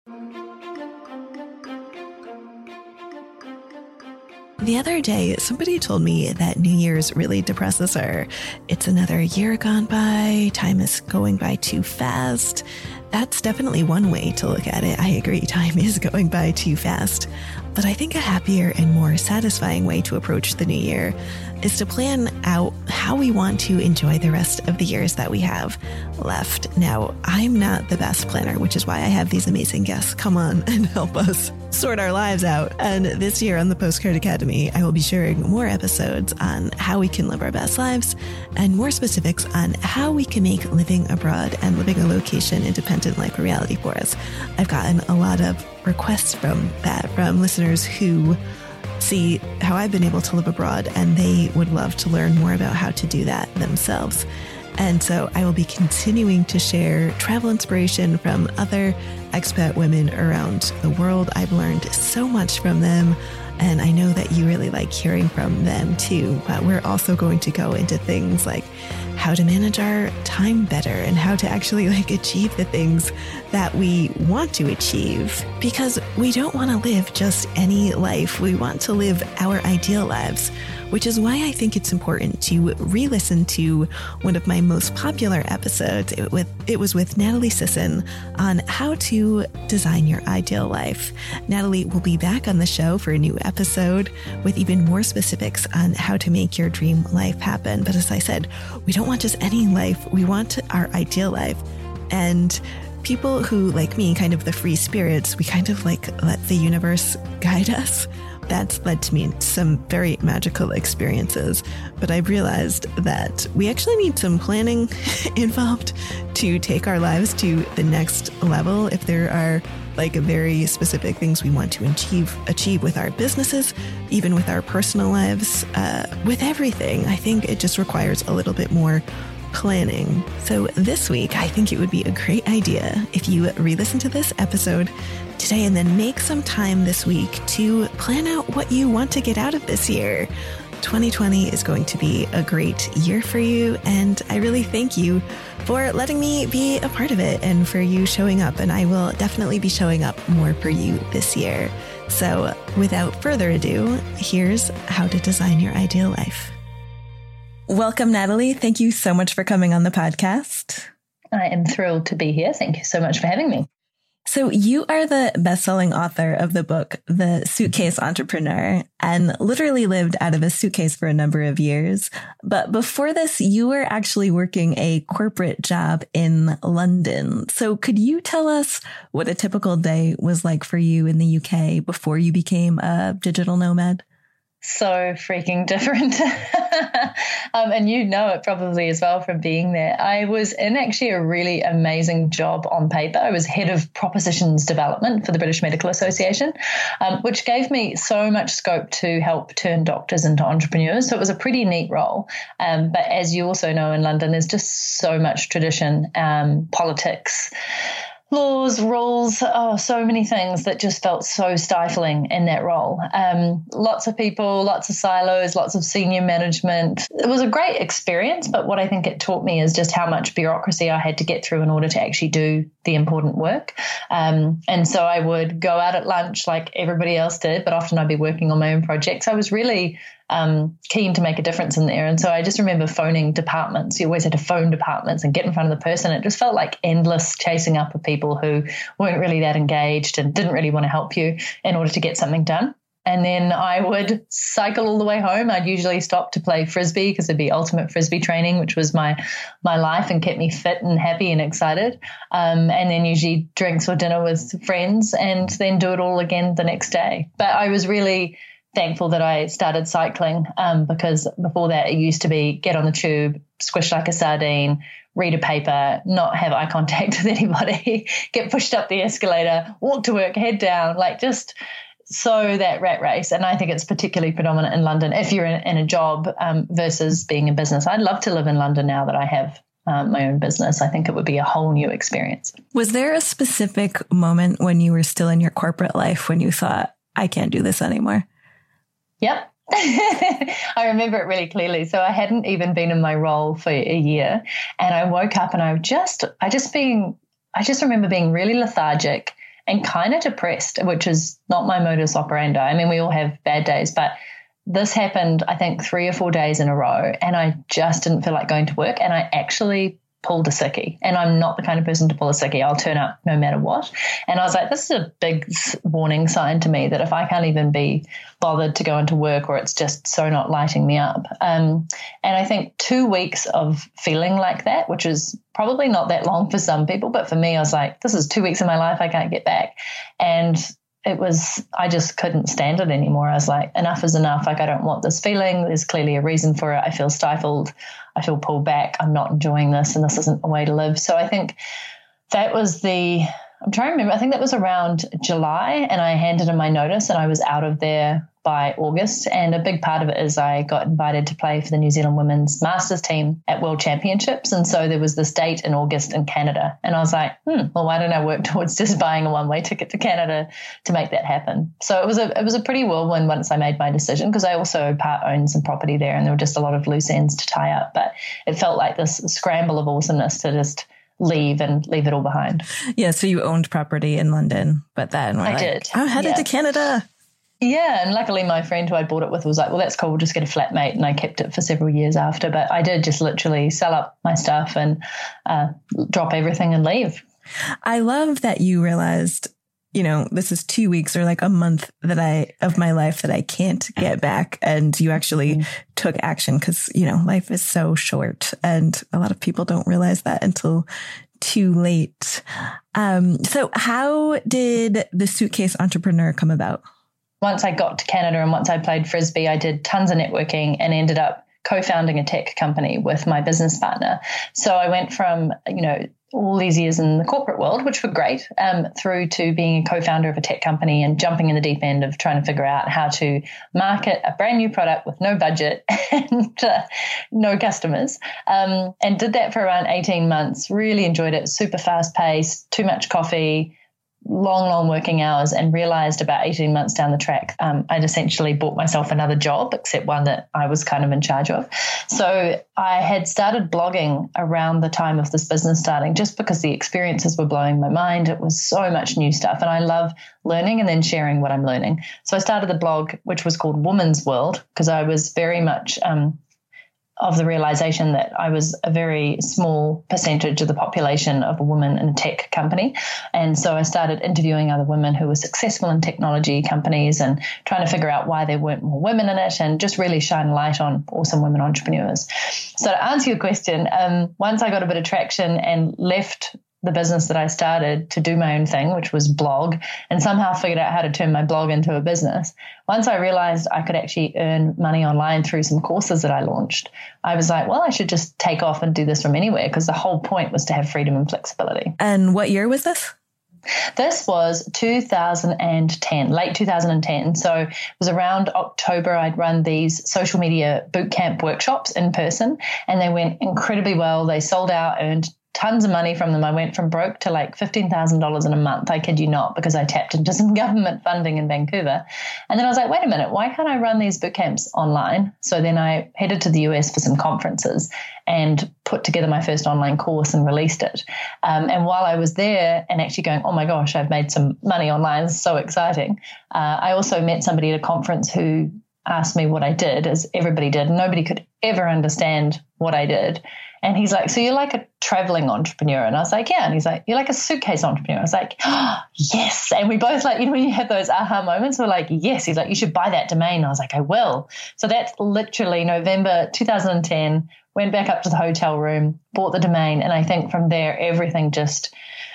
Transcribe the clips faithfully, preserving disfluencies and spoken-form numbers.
The other day, somebody told me that New Year's really depresses her. It's another year gone by, time is going by too fast. That's definitely one way to look at it. I agree, time is going by too fast. But I think a happier and more satisfying way to approach the new year is to plan out how we want to enjoy the rest of the years that we have left. Now, I'm not the best planner, which is why I have these amazing guests come on and help us sort our lives out. And this year on the Postcard Academy, I will be sharing more episodes on how we can live our best lives and more specifics on how we can make living abroad and living a location independent life a reality for us. I've gotten a lot of requests from that, from listeners who see how I've been able to live abroad, and they would love to learn more about how to do that themselves. And so I will be continuing to share travel inspiration from other expat women around the world. I've learned so much from them, and I know that you really like hearing from them too. But we're also going to go into things like how to manage our time better and how to actually like achieve the things that we want to achieve, because we don't want to live just any life. We want to live our ideal lives, which is why I think it's important to re-listen to one of my most popular episodes. It, with, it was with Natalie Sisson on how to design your ideal life. Natalie will be back on the show for a new episode with even more specifics on how to make your dream life happen. But as I said, we don't want just any life. We want our ideal life. And people who, like me, kind of the free spirits, we kind of like let the universe guide us. That's led to me some very magical experiences, but I've realized that we actually need some planning involved to take our lives to the next level. If there are like very specific things we want to achieve, achieve with our businesses, even with our personal lives, uh, with everything, I think it just requires a little bit more planning. So this week, I think it would be a great idea if you re-listen to this episode today and then make some time this week to plan out what you want to get out of this year. twenty twenty is going to be a great year for you, and I really thank you for letting me be a part of it and for you showing up, and I will definitely be showing up more for you this year. So without further ado, here's how to design your ideal life. Welcome, Natalie. Thank you so much for coming on the podcast. I am thrilled to be here. Thank you so much for having me. So you are the best-selling author of the book, The Suitcase Entrepreneur, and literally lived out of a suitcase for a number of years. But before this, you were actually working a corporate job in London. So could you tell us what a typical day was like for you in the U K before you became a digital nomad? So freaking different. um, and you know it probably as well from being there. I was in actually a really amazing job on paper. I was head of propositions development for the British Medical Association, um, which gave me so much scope to help turn doctors into entrepreneurs. So it was a pretty neat role. Um, but as you also know, in London, there's just so much tradition, um, politics, laws, rules, oh, so many things that just felt so stifling in that role. Um, lots of people, lots of silos, lots of senior management. It was a great experience, but what I think it taught me is just how much bureaucracy I had to get through in order to actually do the important work. Um, and so I would go out at lunch like everybody else did, but often I'd be working on my own projects. I was really Um, keen to make a difference in there. And so I just remember phoning departments. You always had to phone departments and get in front of the person. It just felt like endless chasing up of people who weren't really that engaged and didn't really want to help you in order to get something done. And then I would cycle all the way home. I'd usually stop to play Frisbee because it'd be ultimate Frisbee training, which was my my life and kept me fit and happy and excited. Um, and then usually drinks or dinner with friends and then do it all again the next day. But I was really thankful that I started cycling um, because before that it used to be get on the tube, squish like a sardine, read a paper, not have eye contact with anybody, get pushed up the escalator, walk to work, head down, like just so that rat race. And I think it's particularly predominant in London if you're in, in a job um, versus being in business. I'd love to live in London now that I have um, my own business. I think it would be a whole new experience. Was there a specific moment when you were still in your corporate life when you thought, I can't do this anymore? Yep. I remember it really clearly. So I hadn't even been in my role for a year, and I woke up and I just, I just being, I just remember being really lethargic and kind of depressed, which is not my modus operandi. I mean, we all have bad days, but this happened, I think, three or four days in a row, and I just didn't feel like going to work, and I actually pulled a sickie. And I'm not the kind of person to pull a sickie. I'll turn up no matter what. And I was like, this is a big warning sign to me that if I can't even be bothered to go into work, or it's just so not lighting me up. Um, and I think two weeks of feeling like that, which is probably not that long for some people, but for me, I was like, this is two weeks of my life I can't get back. And it was, I just couldn't stand it anymore. I was like, enough is enough. Like, I don't want this feeling. There's clearly a reason for it. I feel stifled. I feel pulled back. I'm not enjoying this, and this isn't a way to live. So I think that was the, I'm trying to remember, I think that was around July, and I handed in my notice, and I was out of there by August. And a big part of it is I got invited to play for the New Zealand women's masters team at World Championships. And so there was this date in August in Canada. And I was like, hmm, well, why don't I work towards just buying a one-way ticket to Canada to make that happen? So it was a it was a pretty whirlwind once I made my decision, because I also part owned some property there, and there were just a lot of loose ends to tie up. But it felt like this scramble of awesomeness to just leave and leave it all behind. Yeah, so you owned property in London, but then we're I like, did. I'm headed yeah. to Canada. Yeah, and luckily my friend who I bought it with was like, well, that's cool, we'll just get a flatmate, and I kept it for several years after. But I did just literally sell up my stuff and uh, drop everything and leave. I love that you realized, you know, this is two weeks or like a month that I of my life that I can't get back. And you actually mm-hmm. took action, because, you know, life is so short, and a lot of people don't realize that until too late. Um, so how did the Suitcase Entrepreneur come about? Once I got to Canada and once I played Frisbee, I did tons of networking and ended up co-founding a tech company with my business partner. So I went from, you know, all these years in the corporate world, which were great, um, through to being a co-founder of a tech company and jumping in the deep end of trying to figure out how to market a brand new product with no budget and uh, no customers. Um, and did that for around eighteen months, really enjoyed it, super fast paced, too much coffee, long, long working hours, and realized about eighteen months down the track, um, I'd essentially bought myself another job, except one that I was kind of in charge of. So I had started blogging around the time of this business starting, just because the experiences were blowing my mind. It was so much new stuff, and I love learning and then sharing what I'm learning. So I started the blog, which was called Woman's World, because I was very much um, of the realization that I was a very small percentage of the population of a woman in a tech company. And so I started interviewing other women who were successful in technology companies and trying to figure out why there weren't more women in it, and just really shine light on awesome women entrepreneurs. So to answer your question, um, once I got a bit of traction and left the business that I started to do my own thing, which was blog, and somehow figured out how to turn my blog into a business. Once I realized I could actually earn money online through some courses that I launched, I was like, well, I should just take off and do this from anywhere, because the whole point was to have freedom and flexibility. And what year was this? This was two thousand ten, late two thousand ten. So it was around October. I'd run these social media bootcamp workshops in person, and they went incredibly well. They sold out, earned tons of money from them. I went from broke to like fifteen thousand dollars in a month. I kid you not, because I tapped into some government funding in Vancouver. And then I was like, wait a minute, why can't I run these boot camps online? So then I headed to the U S for some conferences and put together my first online course and released it. Um, and while I was there and actually going, oh my gosh, I've made some money online, it's so exciting. Uh, I also met somebody at a conference who asked me what I did, as everybody did. Nobody could ever understand what I did. And he's like, so you're like a traveling entrepreneur? And I was like, yeah. And he's like, you're like a suitcase entrepreneur. I was like, oh, yes. And we both, like, you know, when you have those aha moments, we're like, yes. He's like, you should buy that domain. I was like, I will. So that's literally November two thousand ten, went back up to the hotel room, bought the domain. And I think from there, everything just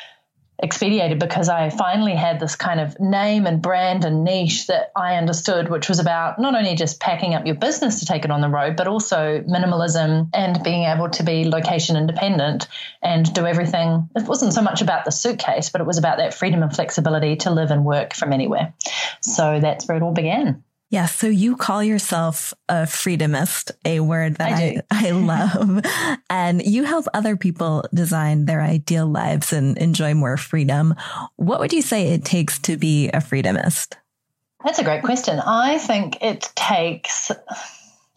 expedited, because I finally had this kind of name and brand and niche that I understood, which was about not only just packing up your business to take it on the road, but also minimalism and being able to be location independent and do everything. It wasn't so much about the suitcase, but it was about that freedom and flexibility to live and work from anywhere. So that's where it all began. Yeah. So you call yourself a freedomist, a word that I, I, I love, and you help other people design their ideal lives and enjoy more freedom. What would you say it takes to be a freedomist? That's a great question. I think it takes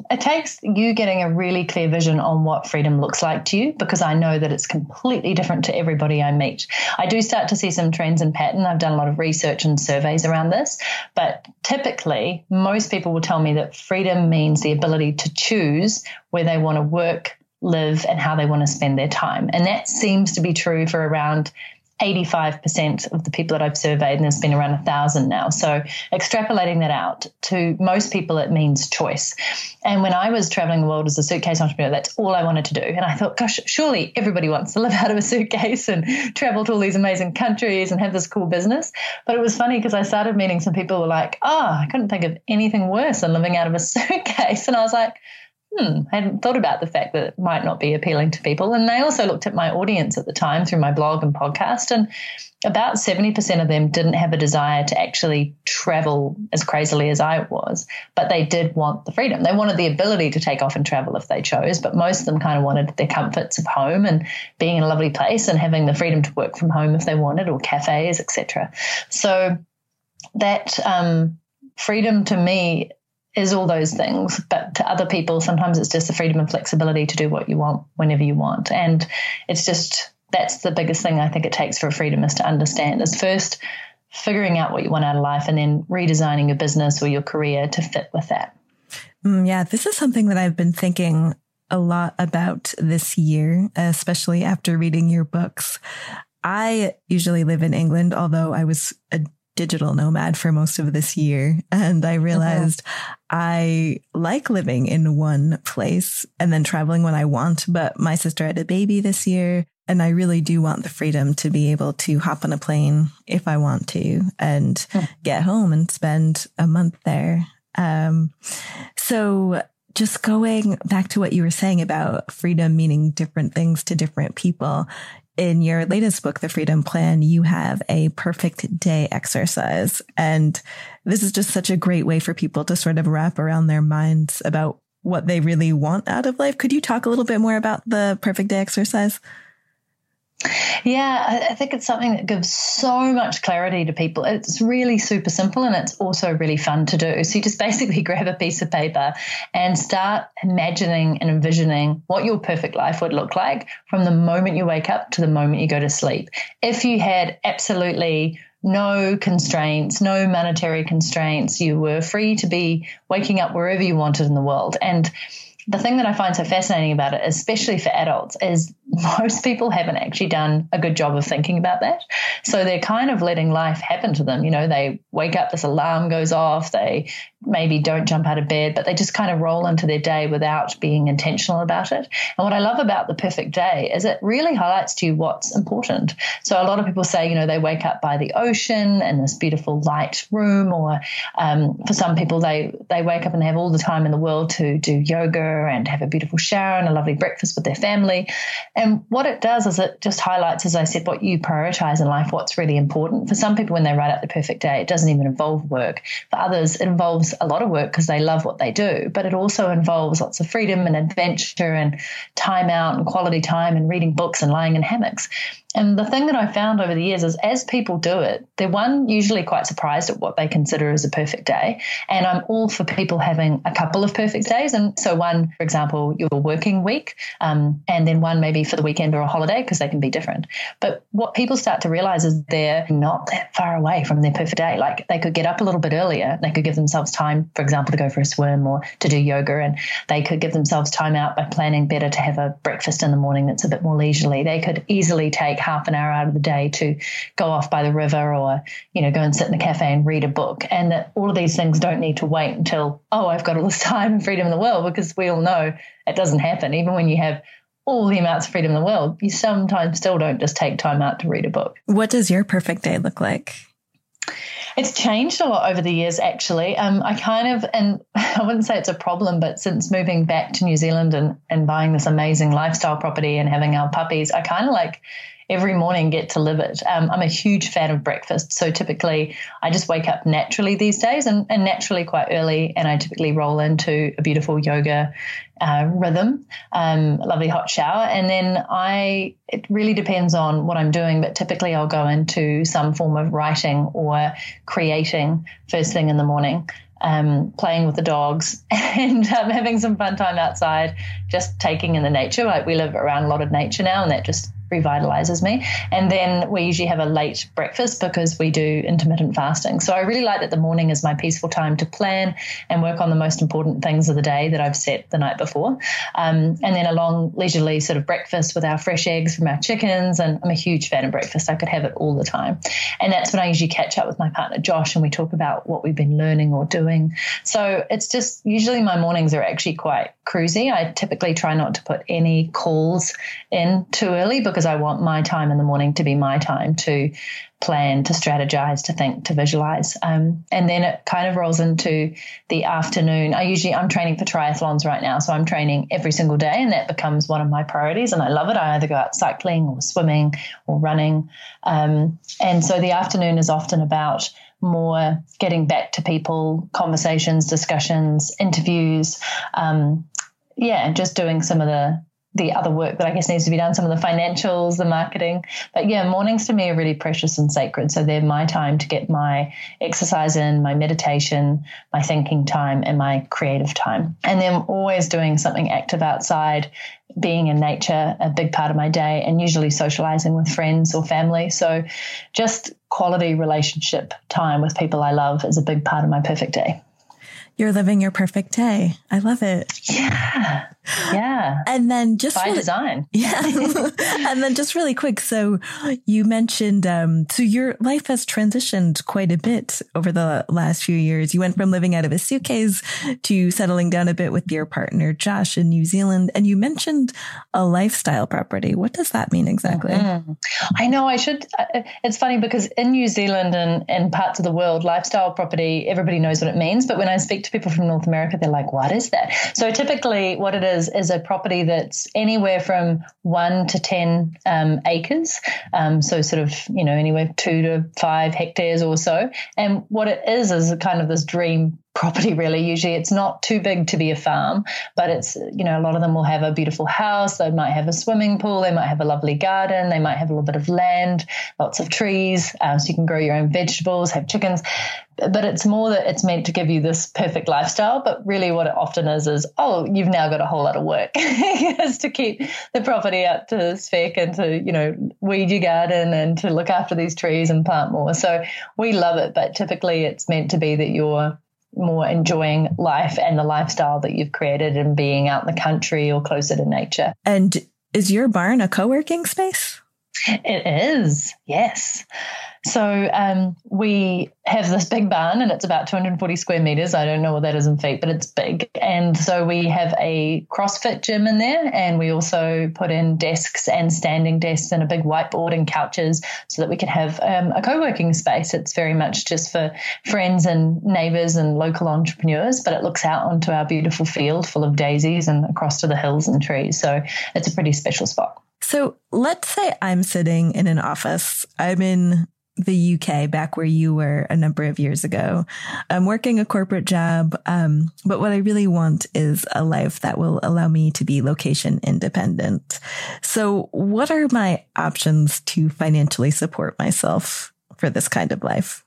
it takes you getting a really clear vision on what freedom looks like to you, because I know that it's completely different to everybody I meet. I do start to see some trends and pattern. I've done a lot of research and surveys around this, but typically most people will tell me that freedom means the ability to choose where they want to work, live, and how they want to spend their time. And that seems to be true for around eighty-five percent of the people that I've surveyed, and there's been around a thousand now. So extrapolating that out, to most people, it means choice. And when I was traveling the world as a suitcase entrepreneur, that's all I wanted to do. And I thought, gosh, surely everybody wants to live out of a suitcase and travel to all these amazing countries and have this cool business. But it was funny because I started meeting some people who were like, oh, I couldn't think of anything worse than living out of a suitcase. And I was like, Hmm, I hadn't thought about the fact that it might not be appealing to people. And I also looked at my audience at the time through my blog and podcast, and about seventy percent of them didn't have a desire to actually travel as crazily as I was, but they did want the freedom. They wanted the ability to take off and travel if they chose, but most of them kind of wanted their comforts of home and being in a lovely place and having the freedom to work from home if they wanted, or cafes, et cetera. So that um, freedom to me is all those things, but to other people, sometimes it's just the freedom and flexibility to do what you want whenever you want. And it's just, that's the biggest thing I think it takes for freedom, is to understand is first figuring out what you want out of life and then redesigning your business or your career to fit with that. Mm, yeah, this is something that I've been thinking a lot about this year, especially after reading your books. I usually live in England, although I was a digital nomad for most of this year. And I realized uh-huh. I like living in one place and then traveling when I want. But my sister had a baby this year, and I really do want the freedom to be able to hop on a plane if I want to and uh-huh. get home and spend a month there. Um, so just going back to what you were saying about freedom meaning different things to different people. In your latest book, The Freedom Plan, you have a perfect day exercise. And this is just such a great way for people to sort of wrap around their minds about what they really want out of life. Could you talk a little bit more about the perfect day exercise? Yeah, I think it's something that gives so much clarity to people. It's really super simple, and it's also really fun to do. So you just basically grab a piece of paper and start imagining and envisioning what your perfect life would look like from the moment you wake up to the moment you go to sleep. If you had absolutely no constraints, no monetary constraints, you were free to be waking up wherever you wanted in the world. And the thing that I find so fascinating about it, especially for adults, is most people haven't actually done a good job of thinking about that. So they're kind of letting life happen to them. You know, they wake up, this alarm goes off, they maybe don't jump out of bed, but they just kind of roll into their day without being intentional about it. And what I love about the perfect day is it really highlights to you what's important. So a lot of people say, you know, they wake up by the ocean in this beautiful light room, or um, for some people, they, they wake up and they have all the time in the world to do yoga and have a beautiful shower and a lovely breakfast with their family. And what it does is it just highlights, as I said, what you prioritize in life, what's really important. For some people, when they write out the perfect day, it doesn't even involve work. For others, it involves a lot of work because they love what they do, but it also involves lots of freedom and adventure and time out and quality time and reading books and lying in hammocks. And the thing that I found over the years is as people do it, they're one, usually quite surprised at what they consider as a perfect day. And I'm all for people having a couple of perfect days. And so one, for example, your working week, um, and then one maybe for the weekend or a holiday, because they can be different. But what people start to realize is they're not that far away from their perfect day. Like they could get up a little bit earlier. They could give themselves time, for example, to go for a swim or to do yoga. And they could give themselves time out by planning better to have a breakfast in the morning that's a bit more leisurely. They could easily take half an hour out of the day to go off by the river, or, you know, go and sit in a cafe and read a book. And that all of these things don't need to wait until, oh, I've got all this time and freedom in the world, because we all know it doesn't happen. Even when you have all the amounts of freedom in the world, you sometimes still don't just take time out to read a book. What does your perfect day look like? It's changed a lot over the years, actually. Um, I kind of, and I wouldn't say it's a problem, but since moving back to New Zealand and, and buying this amazing lifestyle property and having our puppies, I kind of like every morning get to live it. Um, I'm a huge fan of breakfast. So typically I just wake up naturally these days and, and naturally quite early. And I typically roll into a beautiful yoga uh, rhythm, um, lovely hot shower. And then I, it really depends on what I'm doing, but typically I'll go into some form of writing or creating first thing in the morning. um, playing with the dogs, and um, having some fun time outside, just taking in the nature. Like we live around a lot of nature now, and that just revitalizes me. And then we usually have a late breakfast because we do intermittent fasting. So I really like that the morning is my peaceful time to plan and work on the most important things of the day that I've set the night before. Um, and then a long leisurely sort of breakfast with our fresh eggs from our chickens. And I'm a huge fan of breakfast. I could have it all the time. And that's when I usually catch up with my partner, Josh, and we talk about what we've been learning or doing. So it's just usually my mornings are actually quite cruisy. I typically try not to put any calls in too early because I want my time in the morning to be my time to plan, to strategize, to think, to visualize. Um, and then it kind of rolls into the afternoon. I usually, I'm training for triathlons right now. So I'm training every single day, and that becomes one of my priorities. And I love it. I either go out cycling or swimming or running. Um, and so the afternoon is often about more getting back to people, conversations, discussions, interviews. Um, yeah, just doing some of the the other work that I guess needs to be done, some of the financials, the marketing. But yeah, mornings to me are really precious and sacred. So they're my time to get my exercise in, my meditation, my thinking time, and my creative time. And then always doing something active outside, being in nature, a big part of my day, and usually socializing with friends or family. So just quality relationship time with people I love is a big part of my perfect day. You're living your perfect day. I love it. Yeah. Yeah. And then just by really, design. Yeah. And then just really quick. So you mentioned, um, so your life has transitioned quite a bit over the last few years. You went from living out of a suitcase to settling down a bit with your partner, Josh, in New Zealand. And you mentioned a lifestyle property. What does that mean exactly? Mm-hmm. I know I should. It's funny because in New Zealand and, and parts of the world, lifestyle property, everybody knows what it means. But when I speak to people from North America, they're like, what is that? So typically what it is, is a property that's anywhere from one to ten um, acres. Um, so sort of, you know, anywhere two to five hectares or so. And what it is, is kind of this dream property, really. Usually it's not too big to be a farm, but it's, you know, a lot of them will have a beautiful house. They might have a swimming pool. They might have a lovely garden. They might have a little bit of land, lots of trees, uh, so you can grow your own vegetables, have chickens. But it's more that it's meant to give you this perfect lifestyle. But really what it often is, is, oh, you've now got a whole lot of work just to keep the property up to spec and to, you know, weed your garden and to look after these trees and plant more. So we love it. But typically it's meant to be that you're more enjoying life and the lifestyle that you've created and being out in the country or closer to nature. And is your barn a co-working space? It is, yes. So um, we have this big barn and it's about two hundred forty square meters. I don't know what that is in feet, but it's big. And so we have a CrossFit gym in there, and we also put in desks and standing desks and a big whiteboard and couches so that we can have um, a co-working space. It's very much just for friends and neighbors and local entrepreneurs, but it looks out onto our beautiful field full of daisies and across to the hills and trees. So it's a pretty special spot. So let's say I'm sitting in an office. I'm in the U K, back where you were a number of years ago. I'm working a corporate job, um, but what I really want is a life that will allow me to be location independent. So what are my options to financially support myself for this kind of life?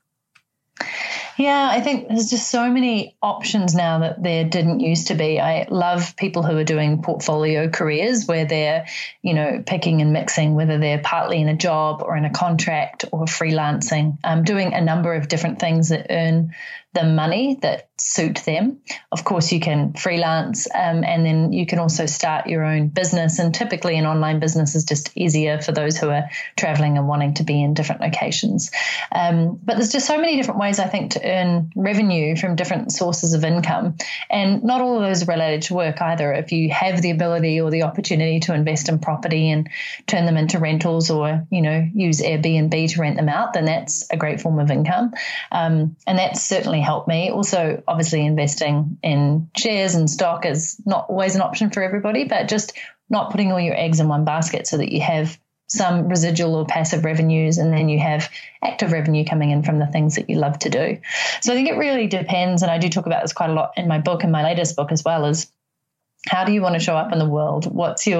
Yeah, I think there's just so many options now that there didn't used to be. I love people who are doing portfolio careers where they're, you know, picking and mixing, whether they're partly in a job or in a contract or freelancing, um, doing a number of different things that earn the money that suit them. Of course, you can freelance um, and then you can also start your own business. And typically an online business is just easier for those who are traveling and wanting to be in different locations. Um, but there's just so many different ways, I think, to earn revenue from different sources of income. And not all of those are related to work either. If you have the ability or the opportunity to invest in property and turn them into rentals or, you know, use Airbnb to rent them out, then that's a great form of income. Um, and that's certainly helped me. Also, obviously, investing in shares and stock is not always an option for everybody, but just not putting all your eggs in one basket so that you have some residual or passive revenues and then you have active revenue coming in from the things that you love to do. So I think it really depends. And I do talk about this quite a lot in my book and my latest book as well, is how do you want to show up in the world? What's your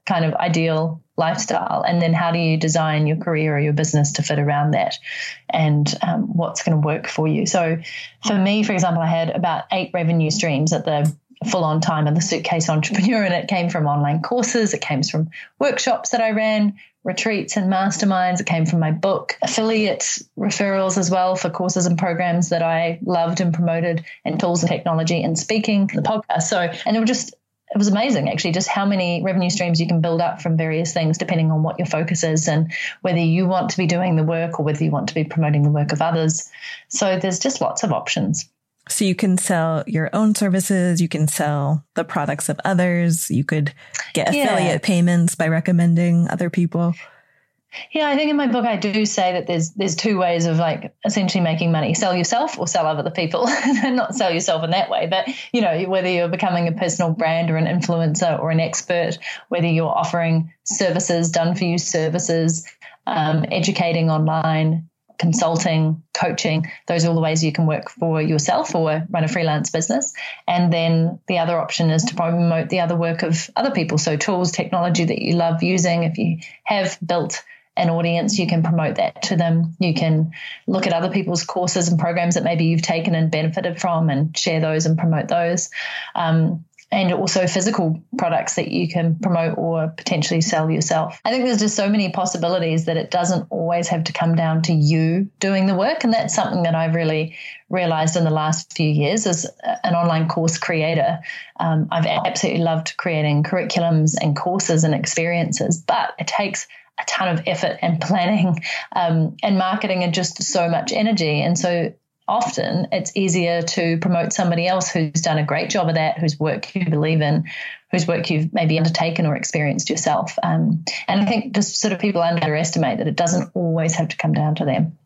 kind of ideal lifestyle? And then how do you design your career or your business to fit around that, and um, what's going to work for you? So for me, for example, I had about eight revenue streams at the full-on time of the Suitcase Entrepreneur, and it came from online courses, it came from workshops that I ran, retreats and masterminds, it came from my book, affiliate referrals as well for courses and programs that I loved and promoted, and tools and technology and speaking, the podcast. So, and it was just, it was amazing actually, just how many revenue streams you can build up from various things depending on what your focus is and whether you want to be doing the work or whether you want to be promoting the work of others. So there's just lots of options. So you can sell your own services, you can sell the products of others, you could get affiliate yeah. payments by recommending other people. Yeah, I think in my book I do say that there's there's two ways of like essentially making money: sell yourself or sell other people. Not sell yourself in that way, but you know, whether you're becoming a personal brand or an influencer or an expert, whether you're offering services, done for you services, um, educating online, consulting, coaching, those are all the ways you can work for yourself or run a freelance business. And then the other option is to promote the other work of other people. So tools, technology that you love using. If you have built an audience, you can promote that to them. You can look at other people's courses and programs that maybe you've taken and benefited from and share those and promote those. Um, and also physical products that you can promote or potentially sell yourself. I think there's just so many possibilities that it doesn't always have to come down to you doing the work. And that's something that I've really realized in the last few years as an online course creator. Um, I've absolutely loved creating curriculums and courses and experiences, but it takes a ton of effort and planning um, and marketing and just so much energy. And so often it's easier to promote somebody else who's done a great job of that, whose work you believe in, whose work you've maybe undertaken or experienced yourself. Um, and I think just sort of people underestimate that it doesn't always have to come down to them.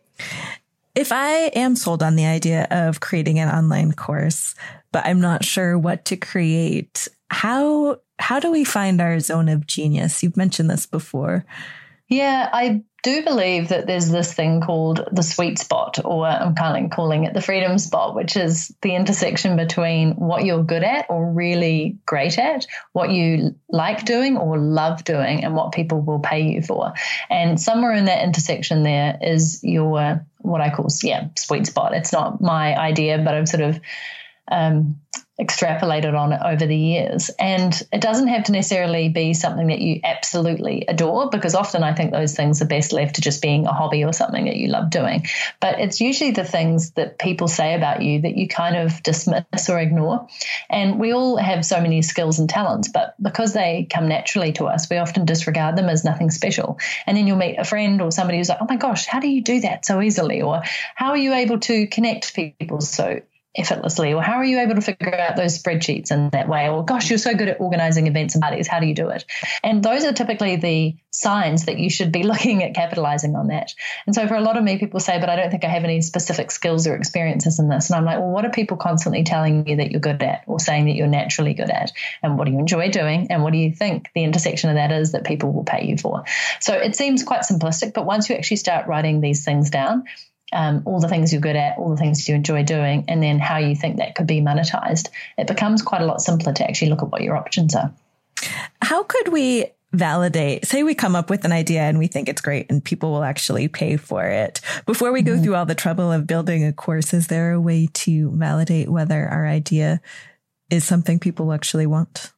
If I am sold on the idea of creating an online course, but I'm not sure what to create, how how do we find our zone of genius? You've mentioned this before. Yeah, I do believe that there's this thing called the sweet spot, or I'm kind of calling it the freedom spot, which is the intersection between what you're good at or really great at, what you like doing or love doing, and what people will pay you for. And somewhere in that intersection there is your, what I call, yeah, sweet spot. It's not my idea, but I've sort of um, extrapolated on it over the years. And it doesn't have to necessarily be something that you absolutely adore, because often I think those things are best left to just being a hobby or something that you love doing. But it's usually the things that people say about you that you kind of dismiss or ignore. And we all have so many skills and talents, but because they come naturally to us, we often disregard them as nothing special. And then you'll meet a friend or somebody who's like, oh my gosh, how do you do that so easily? Or how are you able to connect people so effortlessly? Or how are you able to figure out those spreadsheets in that way? Or gosh, you're so good at organizing events and parties. How do you do it? And those are typically the signs that you should be looking at capitalizing on that. And so for a lot of me, people say, but I don't think I have any specific skills or experiences in this. And I'm like, well, what are people constantly telling you that you're good at, or saying that you're naturally good at? And what do you enjoy doing? And what do you think the intersection of that is that people will pay you for? So it seems quite simplistic, but once you actually start writing these things down, Um, all the things you're good at, all the things you enjoy doing, and then how you think that could be monetized, it becomes quite a lot simpler to actually look at what your options are. How could we validate, say we come up with an idea and we think it's great and people will actually pay for it. Before we go mm-hmm. through all the trouble of building a course, is there a way to validate whether our idea is something people actually want?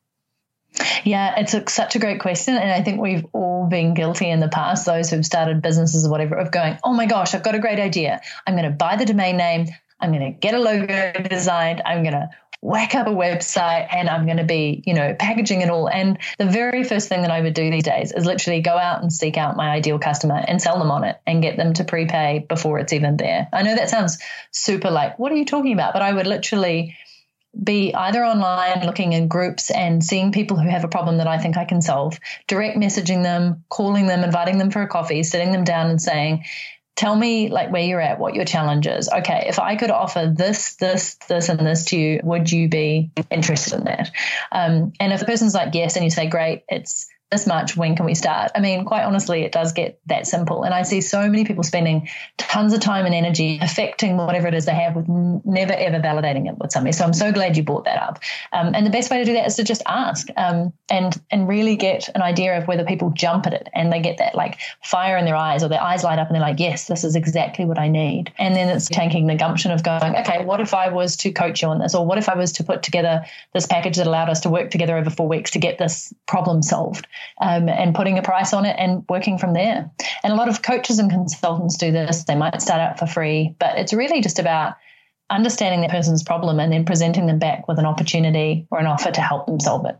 Yeah, it's a, such a great question. And I think we've all been guilty in the past, those who've started businesses or whatever, of going, oh my gosh, I've got a great idea. I'm going to buy the domain name. I'm going to get a logo designed. I'm going to whack up a website, and I'm going to be, you know, packaging it all. And the very first thing that I would do these days is literally go out and seek out my ideal customer and sell them on it and get them to prepay before it's even there. I know that sounds super like, what are you talking about? But I would literally be either online looking in groups and seeing people who have a problem that I think I can solve, direct messaging them, calling them, inviting them for a coffee, sitting them down and saying, tell me like where you're at, what your challenge is. Okay, if I could offer this, this, this, and this to you, would you be interested in that? Um, and if the person's like, yes, and you say, great, it's this much, when can we start? I mean, quite honestly, it does get that simple. And I see so many people spending tons of time and energy affecting whatever it is they have with never, ever validating it with somebody. So I'm so glad you brought that up. Um, and the best way to do that is to just ask um, and, and really get an idea of whether people jump at it and they get that like fire in their eyes, or their eyes light up and they're like, yes, this is exactly what I need. And then it's taking the gumption of going, okay, what if I was to coach you on this? Or what if I was to put together this package that allowed us to work together over four weeks to get this problem solved, um, and putting a price on it and working from there. And a lot of coaches and consultants do this. They might start out for free, but it's really just about understanding that person's problem and then presenting them back with an opportunity or an offer to help them solve it.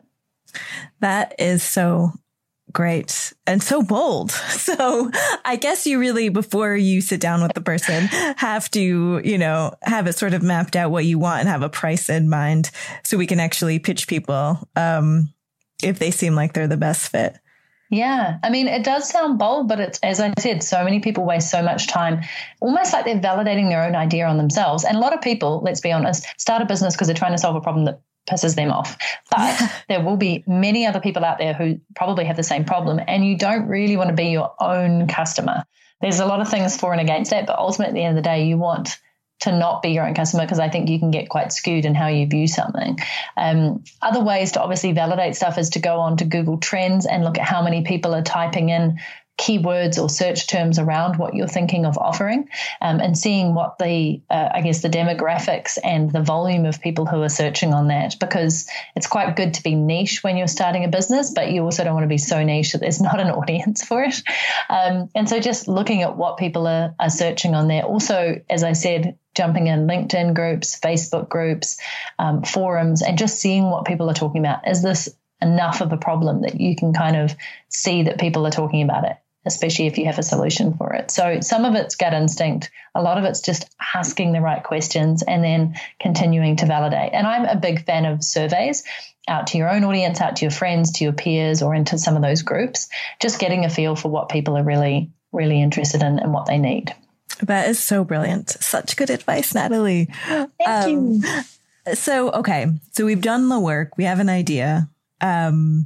That is so great and so bold. So I guess you really, before you sit down with the person, have to, you know, have it sort of mapped out what you want and have a price in mind so we can actually pitch people um, if they seem like they're the best fit. Yeah. I mean, it does sound bold, but it's, as I said, so many people waste so much time, almost like they're validating their own idea on themselves. And a lot of people, let's be honest, start a business because they're trying to solve a problem that pisses them off. But there will be many other people out there who probably have the same problem, and you don't really want to be your own customer. There's a lot of things for and against that, but ultimately at the end of the day, you want to not be your own customer, because I think you can get quite skewed in how you view something. Um, other ways to obviously validate stuff is to go on to Google Trends and look at how many people are typing in keywords or search terms around what you're thinking of offering, um, and seeing what the, uh, I guess, the demographics and the volume of people who are searching on that, because it's quite good to be niche when you're starting a business, but you also don't want to be so niche that there's not an audience for it. Um, and so just looking at what people are, are searching on there. Also, as I said, jumping in LinkedIn groups, Facebook groups, um, forums, and just seeing what people are talking about. Is this enough of a problem that you can kind of see that people are talking about it, especially if you have a solution for it? So some of it's gut instinct. A lot of it's just asking the right questions and then continuing to validate. And I'm a big fan of surveys out to your own audience, out to your friends, to your peers, or into some of those groups, just getting a feel for what people are really, really interested in and what they need. That is so brilliant. Such good advice, Natalie. Thank um, you. So, okay. So we've done the work. We have an idea. Um,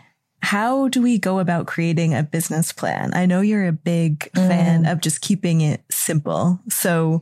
how do we go about creating a business plan? I know you're a big mm. fan of just keeping it simple. So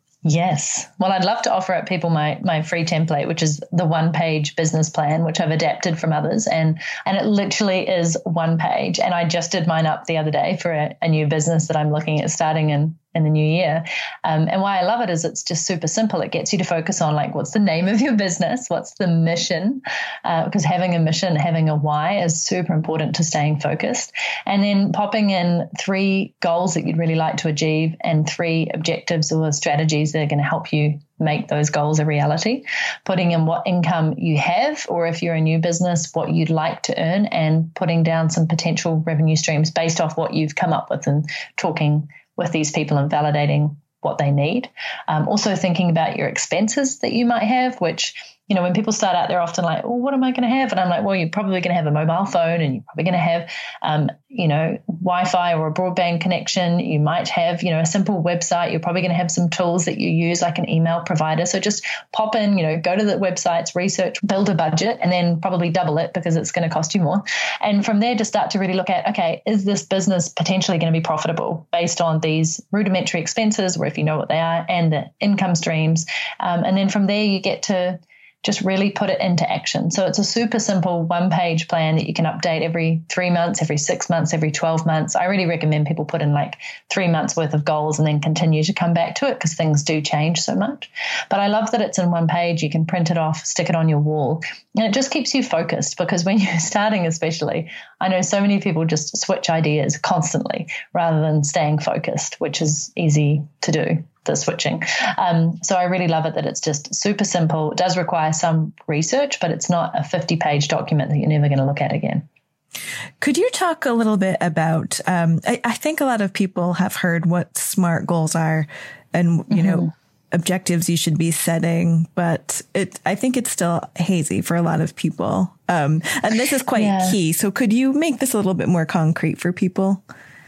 yes. Well, I'd love to offer up people my my free template, which is the one page business plan, which I've adapted from others. And and it literally is one page. And I just did mine up the other day for a, a new business that I'm looking at starting in in the new year. Um, and why I love it is it's just super simple. It gets you to focus on, like, what's the name of your business? What's the mission? Uh, because having a mission, having a why is super important to staying focused. And then popping in three goals that you'd really like to achieve and three objectives or strategies that are going to help you make those goals a reality. Putting in what income you have, or if you're a new business, what you'd like to earn, and putting down some potential revenue streams based off what you've come up with and talking with these people and validating what they need. Um, also thinking about your expenses that you might have, which, you know, when people start out, they're often like, oh, what am I going to have? And I'm like, well, you're probably going to have a mobile phone, and you're probably going to have, um, you know, Wi-Fi or a broadband connection. You might have, you know, a simple website. You're probably going to have some tools that you use, like an email provider. So just pop in, you know, go to the websites, research, build a budget, and then probably double it because it's going to cost you more. And from there, just start to really look at, okay, is this business potentially going to be profitable based on these rudimentary expenses, or if you know what they are, and the income streams. Um, and then from there, you get to just really put it into action. So it's a super simple one-page plan that you can update every three months, every six months, every twelve months. I really recommend people put in like three months worth of goals and then continue to come back to it, because things do change so much. But I love that it's in one page. You can print it off, stick it on your wall, and it just keeps you focused, because when you're starting especially, I know so many people just switch ideas constantly rather than staying focused, which is easy to do, the switching. Um, so I really love it that it's just super simple. It does require some research, but it's not a fifty page document that you're never going to look at again. Could you talk a little bit about, um, I, I think a lot of people have heard what SMART goals are and, you mm-hmm. know, objectives you should be setting, but it, I think it's still hazy for a lot of people. Um, and this is quite yeah. key. So could you make this a little bit more concrete for people?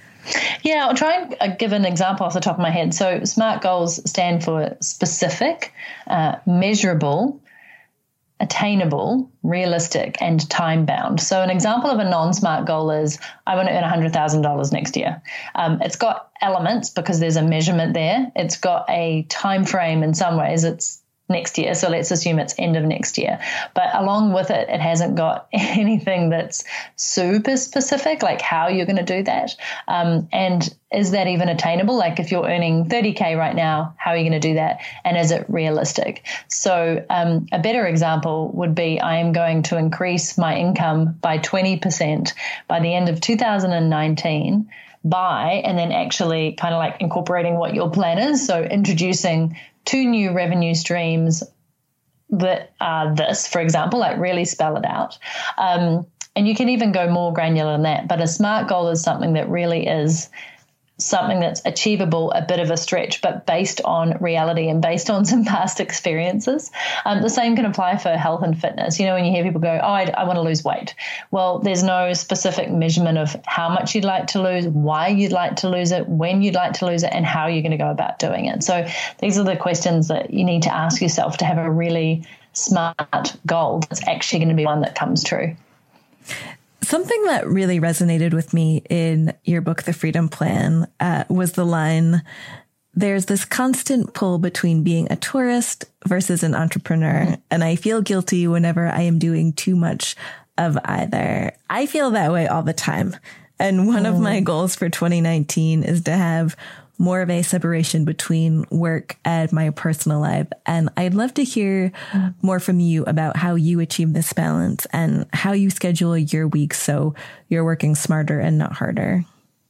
Yeah, I'll try and uh, give an example off the top of my head. So SMART goals stand for specific, uh, measurable, attainable, realistic, and time bound. So an example of a non-SMART goal is I want to earn one hundred thousand dollars next year. Um, it's got elements because there's a measurement there. It's got a time frame in some ways. It's next year. So let's assume it's end of next year. But along with it, it hasn't got anything that's super specific, like how you're going to do that. Um, and is that even attainable? Like if you're earning thirty K right now, how are you going to do that? And is it realistic? So um, a better example would be I am going to increase my income by twenty percent by the end of two thousand nineteen by, and then actually kind of like incorporating what your plan is. So introducing two new revenue streams that are this, for example, like really spell it out. Um, and you can even go more granular than that. But a SMART goal is something that really is something that's achievable, a bit of a stretch, but based on reality and based on some past experiences. Um, the same can apply for health and fitness. You know, when you hear people go, oh, I, I want to lose weight. Well, there's no specific measurement of how much you'd like to lose, why you'd like to lose it, when you'd like to lose it, and how you're going to go about doing it. So these are the questions that you need to ask yourself to have a really smart goal that's actually going to be one that comes true. Something that really resonated with me in your book, The Freedom Plan, uh, was the line, there's this constant pull between being a tourist versus an entrepreneur. Mm-hmm. And I feel guilty whenever I am doing too much of either. I feel that way all the time. And one mm. of my goals for twenty nineteen is to have more of a separation between work and my personal life. And I'd love to hear more from you about how you achieve this balance and how you schedule your weeks so you're working smarter and not harder.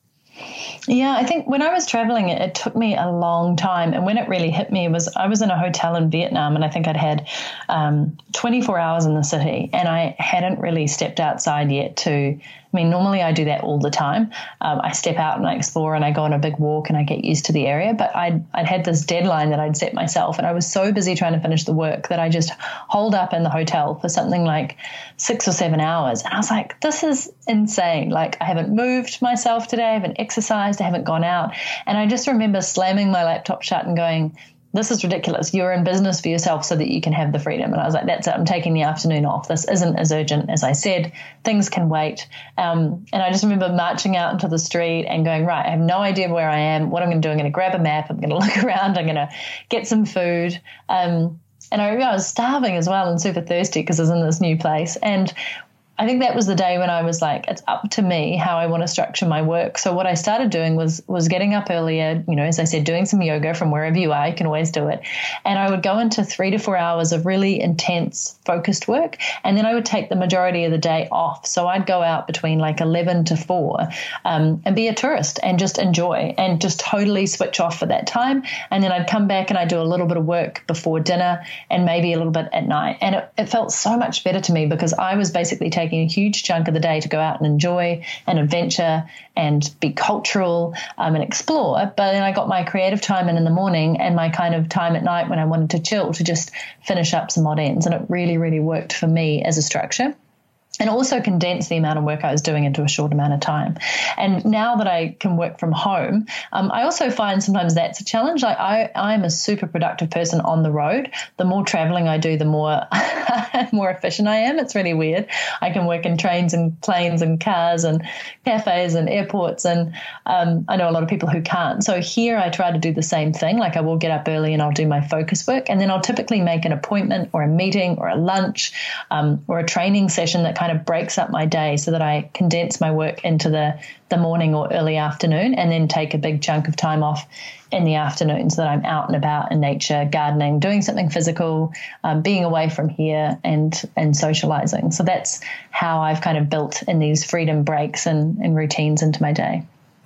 Yeah, I think when I was traveling, it, it took me a long time. And when it really hit me was I was in a hotel in Vietnam, and I think I'd had um, twenty-four hours in the city, and I hadn't really stepped outside yet to, I mean, normally I do that all the time. Um, I step out and I explore and I go on a big walk and I get used to the area. But I'd, I'd had this deadline that I'd set myself, and I was so busy trying to finish the work that I just holed up in the hotel for something like six or seven hours. And I was like, this is insane. Like, I haven't moved myself today. I haven't exercised. I haven't gone out. And I just remember slamming my laptop shut and going, this is ridiculous. You're in business for yourself so that you can have the freedom. And I was like, that's it. I'm taking the afternoon off. This isn't as urgent as I said. Things can wait. Um, and I just remember marching out into the street and going, right, I have no idea where I am. What I'm going to do, I'm going to grab a map. I'm going to look around. I'm going to get some food. Um, and I remember I was starving as well and super thirsty because I was in this new place. And I think that was the day when I was like, it's up to me how I want to structure my work. So what I started doing was was getting up earlier, you know, as I said, doing some yoga from wherever you are. You can always do it. And I would go into three to four hours of really intense, focused work. And then I would take the majority of the day off. So I'd go out between like eleven to four um, and be a tourist and just enjoy and just totally switch off for that time. And then I'd come back and I'd do a little bit of work before dinner and maybe a little bit at night. And it, it felt so much better to me because I was basically taking a huge chunk of the day to go out and enjoy and adventure and be cultural um, and explore. But then I got my creative time in in the morning and my kind of time at night when I wanted to chill to just finish up some odd ends. And it really, really worked for me as a structure. And also condense the amount of work I was doing into a short amount of time. And now that I can work from home, um, I also find sometimes that's a challenge. Like I, I'm a super productive person on the road. The more traveling I do, the more more efficient I am. It's really weird. I can work in trains and planes and cars and cafes and airports. And um, I know a lot of people who can't. So here I try to do the same thing. Like I will get up early and I'll do my focus work. And then I'll typically make an appointment or a meeting or a lunch um, or a training session that kind of breaks up my day so that I condense my work into the, the morning or early afternoon and then take a big chunk of time off in the afternoon so that I'm out and about in nature, gardening, doing something physical, um, being away from here and and socializing. So that's how I've kind of built in these freedom breaks and, and routines into my day.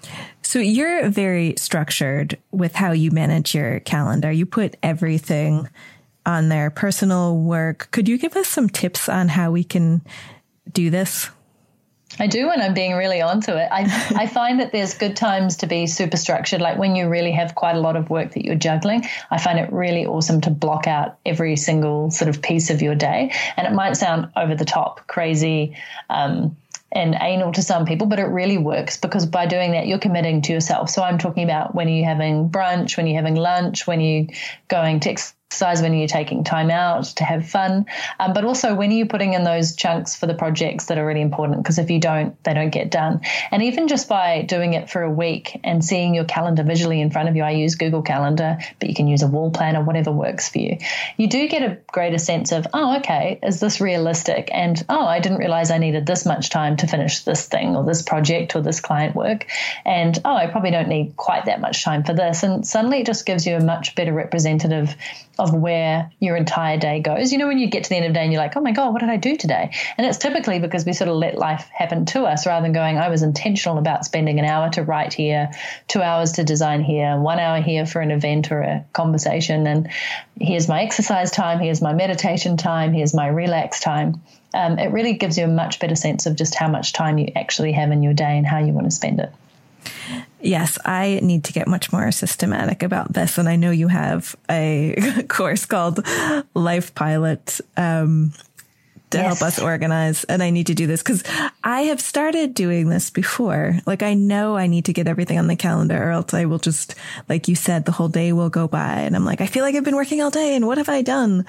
So you're very structured with how you manage your calendar. You put everything on there, personal work. Could you give us some tips on how we can do this? I do, and I'm being really onto it. I, I find that there's good times to be super structured, like when you really have quite a lot of work that you're juggling. I find it really awesome to block out every single sort of piece of your day. And it might sound over the top, crazy, um, and anal to some people, but it really works because by doing that, you're committing to yourself. So I'm talking about when are you having brunch, when you're having lunch, when you're going to exercise exercise, when are you taking time out to have fun, um, but also when are you putting in those chunks for the projects that are really important, because if you don't, they don't get done. And even just by doing it for a week and seeing your calendar visually in front of you, I use Google Calendar, but you can use a wall planner, whatever works for you. You do get a greater sense of, oh, okay, is this realistic? And, oh, I didn't realize I needed this much time to finish this thing or this project or this client work. And, oh, I probably don't need quite that much time for this. And suddenly it just gives you a much better representative of where your entire day goes. You know, when you get to the end of the day and you're like, oh my God, what did I do today? And it's typically because we sort of let life happen to us rather than going, I was intentional about spending an hour to write here, two hours to design here, one hour here for an event or a conversation. And here's my exercise time, here's my meditation time, here's my relax time. Um, it really gives you a much better sense of just how much time you actually have in your day and how you want to spend it. Yes, I need to get much more systematic about this. And I know you have a course called Life Pilot um, to yes. help us organize. And I need to do this because I have started doing this before. Like, I know I need to get everything on the calendar, or else I will just, like you said, the whole day will go by. And I'm like, I feel like I've been working all day. And what have I done?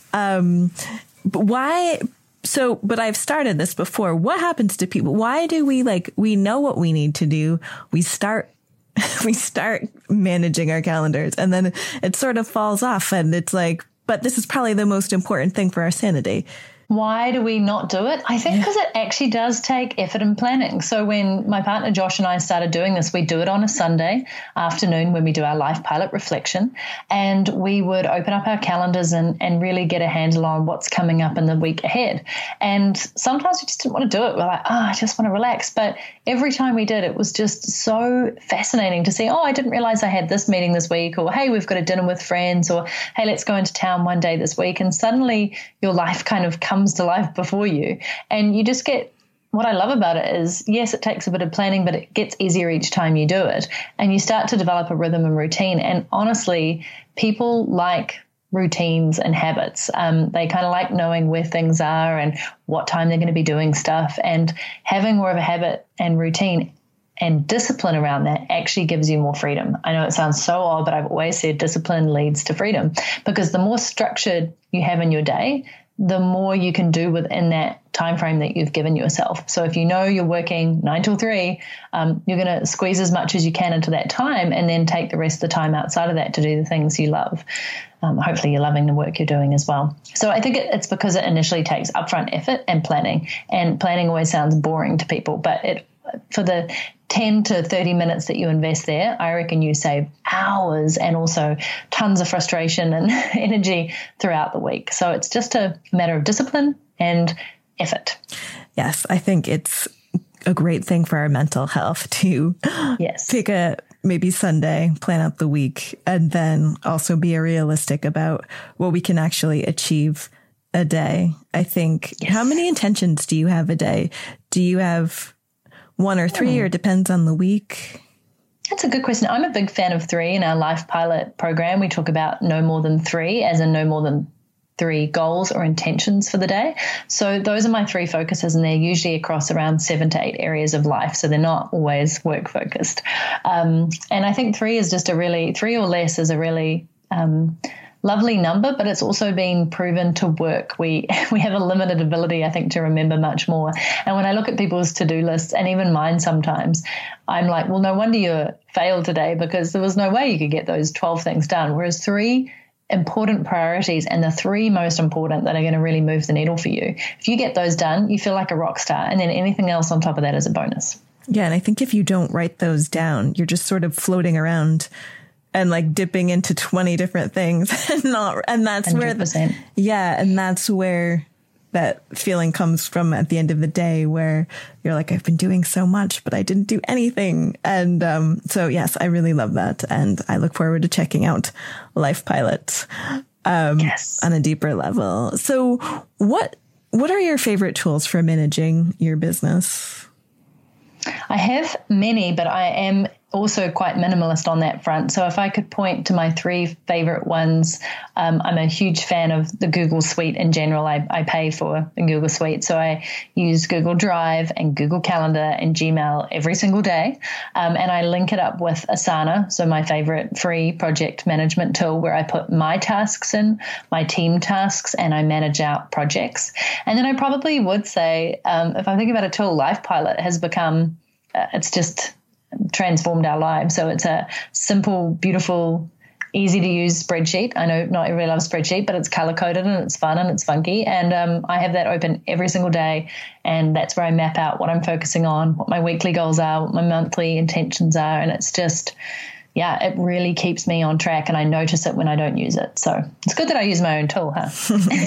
Um, but why... So, but I've started this before. What happens to people? Why do we like, we know what we need to do. We start, we start managing our calendars and then it sort of falls off and it's like, but this is probably the most important thing for our sanity. Why do we not do it? I think because yeah. it actually does take effort and planning. So when my partner Josh and I started doing this, we do it on a Sunday afternoon when we do our Life Pilot reflection, and we would open up our calendars and, and really get a handle on what's coming up in the week ahead. And sometimes we just didn't want to do it. We're like, oh, I just want to relax. But every time we did, it was just so fascinating to see, oh, I didn't realize I had this meeting this week, or hey, we've got a dinner with friends, or hey, let's go into town one day this week. And suddenly your life kind of comes to life before you, and you just get, what I love about it is, yes, it takes a bit of planning, but it gets easier each time you do it, and you start to develop a rhythm and routine. And honestly, people like routines and habits. Um, they kind of like knowing where things are and what time they're going to be doing stuff, and having more of a habit and routine and discipline around that actually gives you more freedom. I know it sounds so odd, but I've always said discipline leads to freedom, because the more structured you have in your day, the more you can do within that time frame that you've given yourself. So if you know you're working nine till three, um, you're going to squeeze as much as you can into that time, and then take the rest of the time outside of that to do the things you love. Um, hopefully you're loving the work you're doing as well. So I think it, it's because it initially takes upfront effort and planning, and planning always sounds boring to people, but it for the ten to thirty minutes that you invest there, I reckon you save hours and also tons of frustration and energy throughout the week. So it's just a matter of discipline and effort. Yes, I think it's a great thing for our mental health to yes. take a maybe Sunday, plan out the week, and then also be realistic about what we can actually achieve a day. I think, yes. How many intentions do you have a day? Do you have one or three, or depends on the week? That's a good question. I'm a big fan of three. In our Life Pilot program, we talk about no more than three, as in no more than three goals or intentions for the day. So those are my three focuses, and they're usually across around seven to eight areas of life. So they're not always work focused. Um, and I think three is just a really, three or less is a really um, lovely number, but it's also been proven to work. We we have a limited ability, I think, to remember much more. And when I look at people's to-do lists, and even mine sometimes, I'm like, well, no wonder you failed today, because there was no way you could get those twelve things done. Whereas three important priorities, and the three most important that are going to really move the needle for you, if you get those done, you feel like a rock star. And then anything else on top of that is a bonus. Yeah. And I think if you don't write those down, you're just sort of floating around and like dipping into twenty different things and not, and that's one hundred percent. Where, the, yeah. And that's where that feeling comes from at the end of the day, where you're like, I've been doing so much, but I didn't do anything. And, um, so yes, I really love that. And I look forward to checking out Life Pilot, um, yes. on a deeper level. So what, what are your favorite tools for managing your business? I have many, but I am also quite minimalist on that front. So if I could point to my three favorite ones, um, I'm a huge fan of the Google Suite in general. I, I pay for the Google Suite. So I use Google Drive and Google Calendar and Gmail every single day. Um, and I link it up with Asana, so my favorite free project management tool, where I put my tasks in, my team tasks, and I manage out projects. And then I probably would say, um, if I think about a tool, LifePilot has become, uh, it's just transformed our lives. So it's a simple, beautiful, easy to use spreadsheet. I know not everybody loves spreadsheet, but it's color coded and it's fun and it's funky. And um, I have that open every single day. And that's where I map out what I'm focusing on, what my weekly goals are, what my monthly intentions are. And it's just, yeah, it really keeps me on track, and I notice it when I don't use it. So it's good that I use my own tool, huh?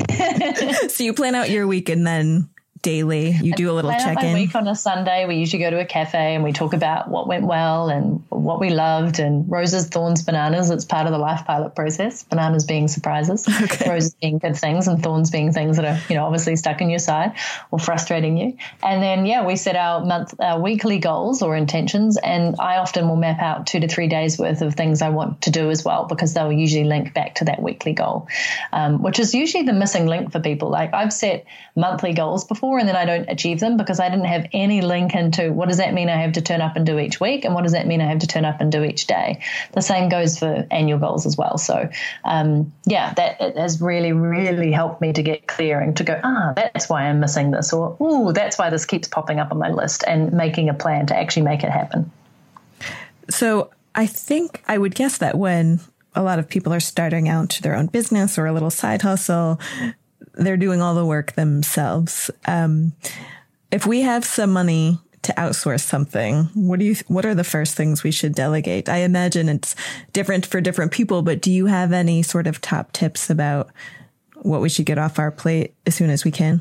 So you plan out your week and then daily you do a little check in. Week on a Sunday, we usually go to a cafe and we talk about what went well and what we loved, and roses, thorns, bananas. It's part of the LifePilot process. Bananas being surprises, okay. Roses being good things, and thorns being things that are, you know, obviously stuck in your side or frustrating you. And then, yeah, we set our month, our weekly goals or intentions, and I often will map out two to three days worth of things I want to do as well, because they'll usually link back to that weekly goal, um, which is usually the missing link for people. Like I've set monthly goals before, and then I don't achieve them because I didn't have any link into what does that mean I have to turn up and do each week, and what does that mean I have to turn up and do each day. The same goes for annual goals as well. So um, yeah, that it has really, really helped me to get clear and to go, ah, that's why I'm missing this, or ooh, that's why this keeps popping up on my list, and making a plan to actually make it happen. So I think I would guess that when a lot of people are starting out their own business or a little side hustle, they're doing all the work themselves. Um, if we have some money to outsource something, what do you, what are the first things we should delegate? I imagine it's different for different people, but do you have any sort of top tips about what we should get off our plate as soon as we can?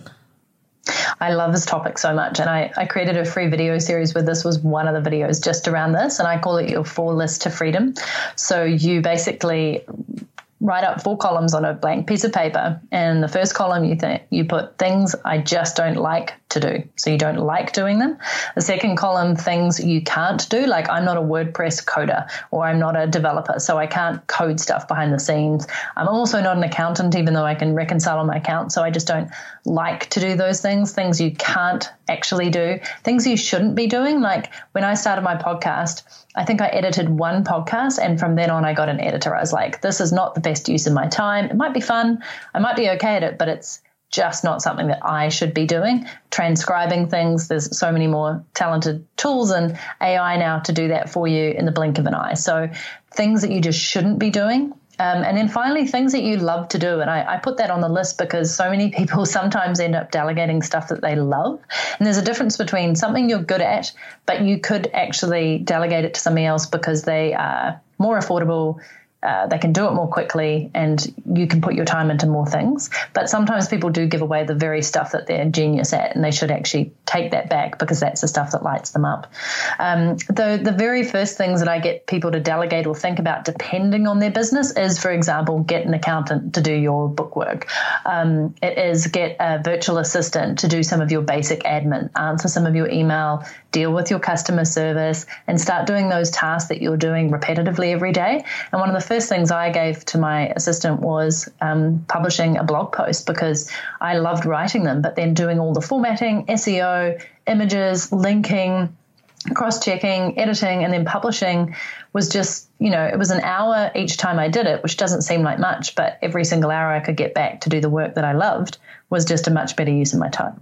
I love this topic so much, and I, I created a free video series where this was one of the videos just around this, and I call it your four list to freedom. So you basically write up four columns on a blank piece of paper, and the first column you think you put things I just don't like to do, so you don't like doing them. The second column, things you can't do, like I'm not a WordPress coder, or I'm not a developer, so I can't code stuff behind the scenes. I'm also not an accountant, even though I can reconcile on my account, so I just don't like to do those things. Things you can't actually do, things you shouldn't be doing. Like when I started my podcast, I think I edited one podcast, and from then on I got an editor. I was like, this is not the best use of my time. It might be fun, I might be okay at it, but it's just not something that I should be doing. Transcribing things, there's so many more talented tools and A I now to do that for you in the blink of an eye. So things that you just shouldn't be doing. Um, and then finally, things that you love to do. And I, I put that on the list because so many people sometimes end up delegating stuff that they love. And there's a difference between something you're good at, but you could actually delegate it to somebody else because they are more affordable, uh, they can do it more quickly, and you can put your time into more things. But sometimes people do give away the very stuff that they're genius at, and they should actually take that back because that's the stuff that lights them up. Um, the, the very first things that I get people to delegate or think about depending on their business is, for example, get an accountant to do your bookwork. Um, it is get a virtual assistant to do some of your basic admin, answer some of your email, deal with your customer service, and start doing those tasks that you're doing repetitively every day. And one of the first things I gave to my assistant was um, publishing a blog post, because I loved writing them, but then doing all the formatting, S E O, images, linking, cross-checking, editing, and then publishing was just, you know, it was an hour each time I did it, which doesn't seem like much, but every single hour I could get back to do the work that I loved was just a much better use of my time.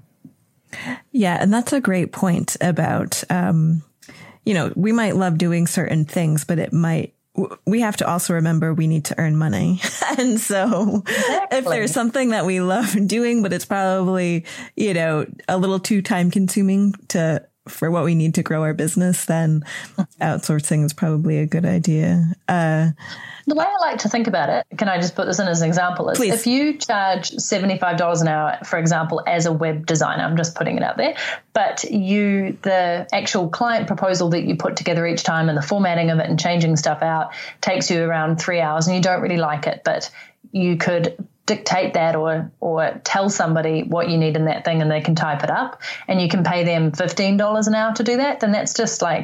Yeah, and that's a great point about, um, you know, we might love doing certain things, but it might, we have to also remember we need to earn money. And so exactly. If there's something that we love doing, but it's probably, you know, a little too time consuming to, for what we need to grow our business, then outsourcing is probably a good idea. Uh, the way I like to think about it, can I just put this in as an example, is please. If you charge seventy-five dollars an hour, for example, as a web designer, I'm just putting it out there, but you, the actual client proposal that you put together each time and the formatting of it and changing stuff out takes you around three hours and you don't really like it, but you could dictate that or or tell somebody what you need in that thing and they can type it up and you can pay them fifteen dollars an hour to do that, then that's just like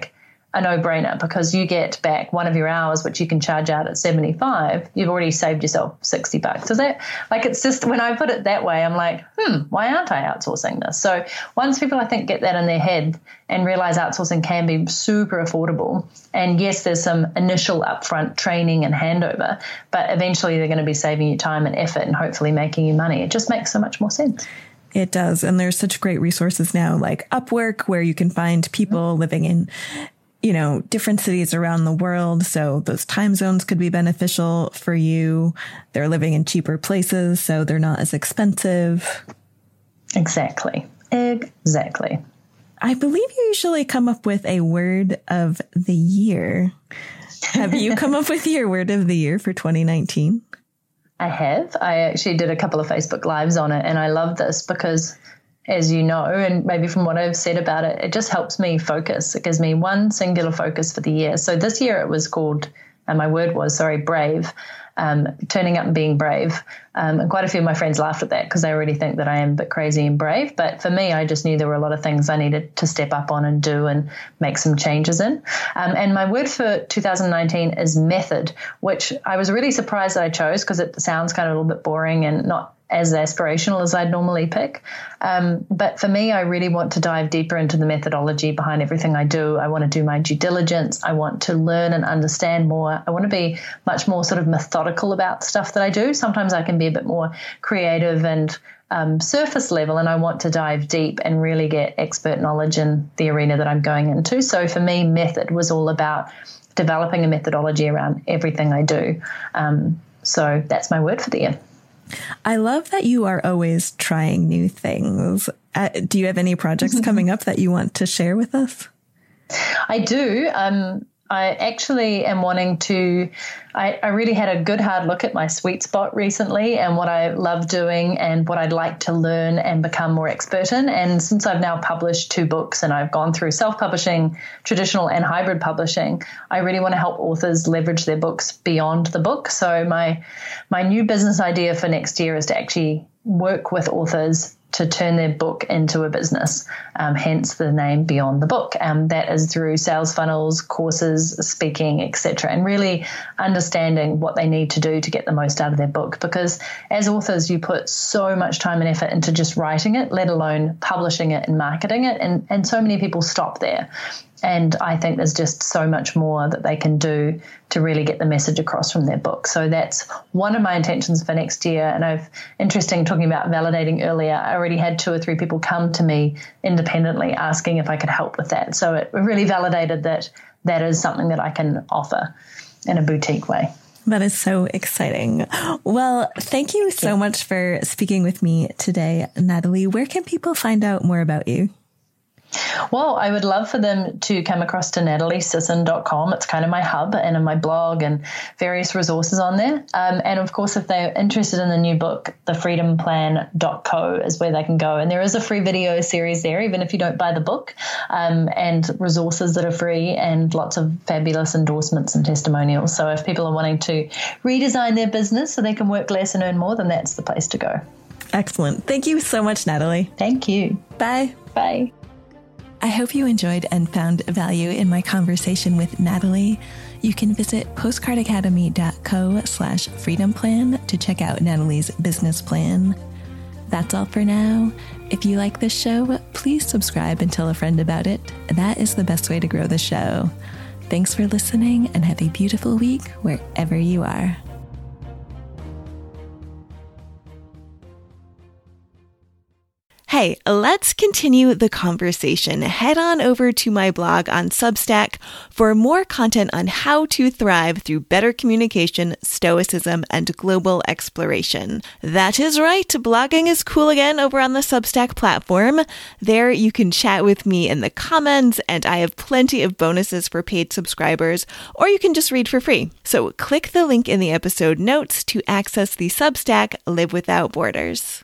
a no-brainer, because you get back one of your hours, which you can charge out at seventy-five. You've already saved yourself sixty bucks. So that, like, it's just, when I put it that way, I'm like, hmm, why aren't I outsourcing this? So once people, I think, get that in their head and realize outsourcing can be super affordable, and yes, there's some initial upfront training and handover, but eventually they're going to be saving you time and effort and hopefully making you money. It just makes so much more sense. It does. And there's such great resources now, like Upwork, where you can find people living in, you know, different cities around the world. So those time zones could be beneficial for you. They're living in cheaper places, so they're not as expensive. Exactly. Exactly. I believe you usually come up with a word of the year. Have you come up with your word of the year for twenty nineteen? I have. I actually did a couple of Facebook Lives on it, and I love this because, as you know, and maybe from what I've said about it, it just helps me focus. It gives me one singular focus for the year. So this year it was called, and my word was, sorry, brave, um, turning up and being brave. Um, and quite a few of my friends laughed at that because they already think that I am a bit crazy and brave. But for me, I just knew there were a lot of things I needed to step up on and do and make some changes in. Um, and my word for two thousand nineteen is method, which I was really surprised that I chose because it sounds kind of a little bit boring and not as aspirational as I'd normally pick. Um, but for me, I really want to dive deeper into the methodology behind everything I do. I want to do my due diligence. I want to learn and understand more. I want to be much more sort of methodical about stuff that I do. Sometimes I can be a bit more creative and um, surface level, and I want to dive deep and really get expert knowledge in the arena that I'm going into. So for me, method was all about developing a methodology around everything I do. Um, so that's my word for the year. I love that you are always trying new things. Uh, do you have any projects coming up that you want to share with us? I do. Um, I actually am wanting to, I, I really had a good hard look at my sweet spot recently and what I love doing and what I'd like to learn and become more expert in. And since I've now published two books and I've gone through self-publishing, traditional and hybrid publishing, I really want to help authors leverage their books beyond the book. So my my new business idea for next year is to actually work with authors to turn their book into a business, um, hence the name Beyond the Book. Um, that is through sales funnels, courses, speaking, et cetera, and really understanding what they need to do to get the most out of their book. Because as authors, you put so much time and effort into just writing it, let alone publishing it and marketing it, and, and so many people stop there. And I think there's just so much more that they can do to really get the message across from their book. So that's one of my intentions for next year. And I've, interesting talking about validating earlier, I already had two or three people come to me independently asking if I could help with that. So it really validated that that is something that I can offer in a boutique way. That is so exciting. Well, thank you so much for speaking with me today, Natalie. Where can people find out more about you? Well, I would love for them to come across to natalie sisson dot com. It's kind of my hub and in my blog and various resources on there. Um, and of course, if they're interested in the new book, the freedom plan dot co is where they can go. And there is a free video series there, even if you don't buy the book, um, and resources that are free and lots of fabulous endorsements and testimonials. So if people are wanting to redesign their business so they can work less and earn more, then that's the place to go. Excellent. Thank you so much, Natalie. Thank you. Bye. Bye. I hope you enjoyed and found value in my conversation with Natalie. You can visit postcardacademy.co slash freedom plan to check out Natalie's business plan. That's all for now. If you like this show, please subscribe and tell a friend about it. That is the best way to grow the show. Thanks for listening and have a beautiful week wherever you are. Hey, let's continue the conversation. Head on over to my blog on Substack for more content on how to thrive through better communication, stoicism, and global exploration. That is right, blogging is cool again over on the Substack platform. There you can chat with me in the comments, and I have plenty of bonuses for paid subscribers, or you can just read for free. So click the link in the episode notes to access the Substack Live Without Borders.